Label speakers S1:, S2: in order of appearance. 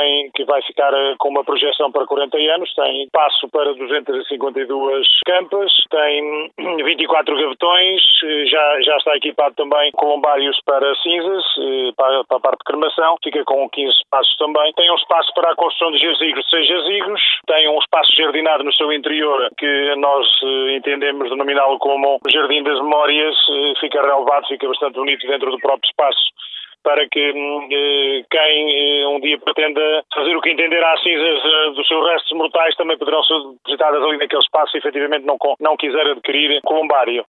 S1: que vai ficar com uma projeção para 40 anos, tem espaço para 252 campas, tem 24 gavetões, já está equipado também columbários para cinzas, para a parte de cremação, fica com 15 espaços também. Tem um espaço para a construção de jazigos de 6 jazigos, tem um espaço jardinado no seu interior, que nós entendemos denominá-lo como Jardim das Memórias, fica relevado, fica bastante bonito dentro do próprio espaço, para que quem um dia pretenda fazer o que entender às cinzas dos seus restos mortais também poderão ser depositadas ali naquele espaço se efetivamente não quiser adquirir columbário.